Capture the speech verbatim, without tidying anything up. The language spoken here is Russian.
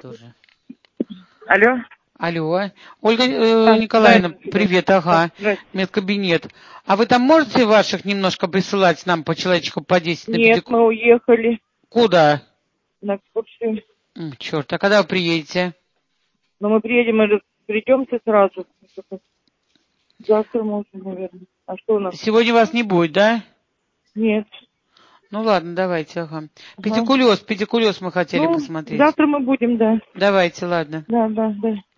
тоже. Алло. Алло. Ольга э, А, Николаевна, здрасте. привет, ага. Здрасте. Медкабинет. А вы там можете ваших немножко присылать нам по человечку по десять на Нет, педику? мы уехали Куда? на экскурсию. М, Черт, а когда вы приедете? Но мы приедем, мы придемся сразу. Завтра можно, наверное. А что у нас? Сегодня вас не будет, да? Нет. Ну ладно, давайте, ага. Ага. Педикулез, педикулез мы хотели Ну, посмотреть. завтра мы будем, да. Давайте, ладно. Да, да, да.